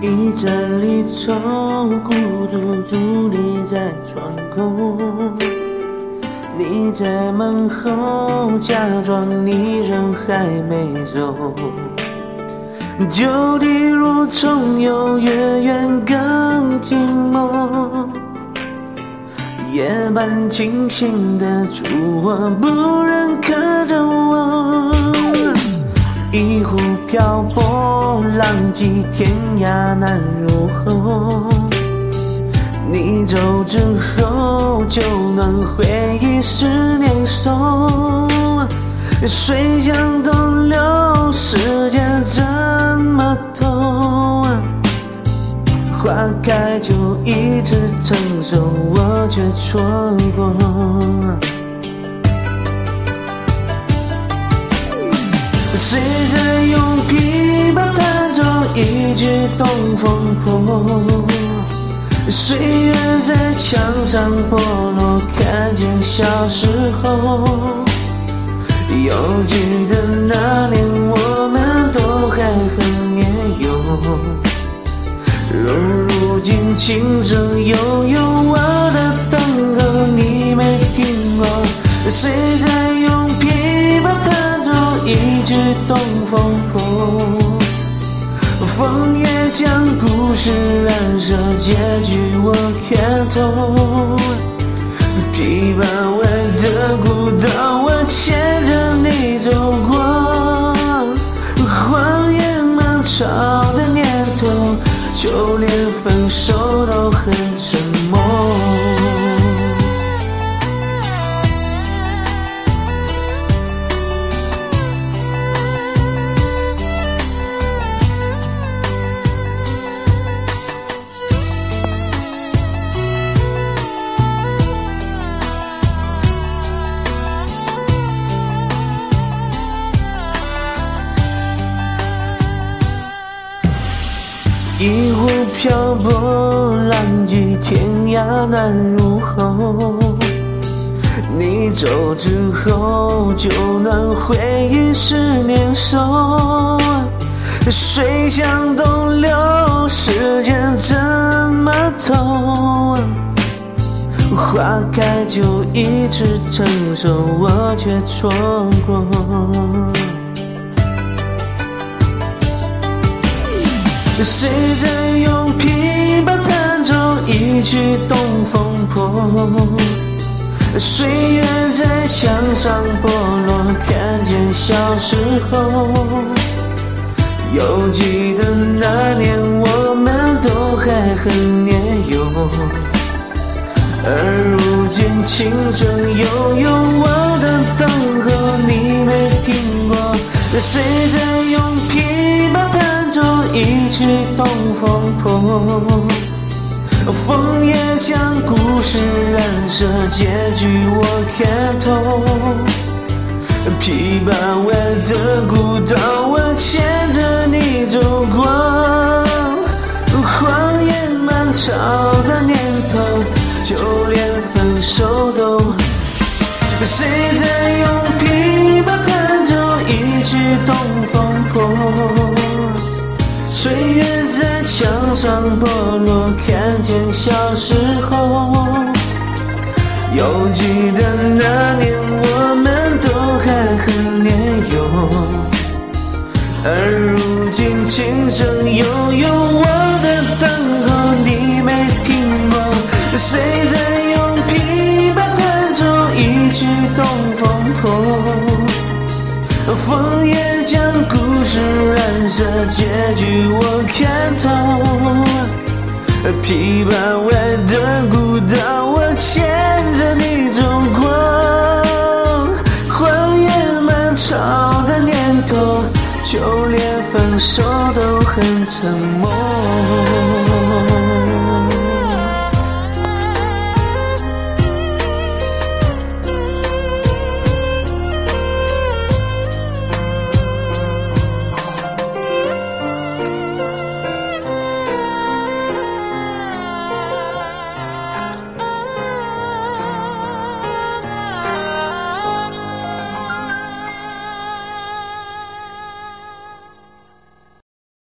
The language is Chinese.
一盏离愁，孤独伫立在窗口。你在门后，假装你人还没走。就地如重游，月圆更听梦。夜半惊醒的烛火，不忍看着我。一壶漂泊，浪迹天涯难入喉。你走之后，就能回忆是年少。水向东流，时间这么偷。花开就一直成熟，我却错过。谁在用琵琶弹奏一曲东风破？岁月在墙上剥落，看见小时候。犹记得那年我们都还很年幼，如今琴声悠悠，我的等候你没听过。谁在用琵琶弹奏一曲东风破？枫叶将故事染色，结局我看透。琵琶外的古道，我牵着你走过。荒野漫长的年头，就连分手都很沉默。一壶漂泊，浪迹天涯难入喉。你走之后，就能回忆是年少。水向东流，时间这么偷。花开就一直成熟，我却错过。谁在用琵琶弹奏一曲东风破？岁月在墙上剥落，看见小时候。犹记得那年我们都还很年幼，而如今琴声悠悠，我的等候你没听过。谁在用琵琶弹奏一曲东风破？枫叶将故事染色，结局我看透。琵琶外的古道，我牵着你走过。荒野漫长的年头，就连分手都。谁在用琵琶弹奏一曲东风破？岁月在墙上剥落，看见小时候。犹记得那年我们都还很年幼，而如今琴声悠悠，我的等候你没听过。谁在用琵琶弹奏一曲东风破？枫叶将故事染色，结局我看透。琵琶外的古道，我牵着你走过。荒野漫长的年头，就连分手都很沉默。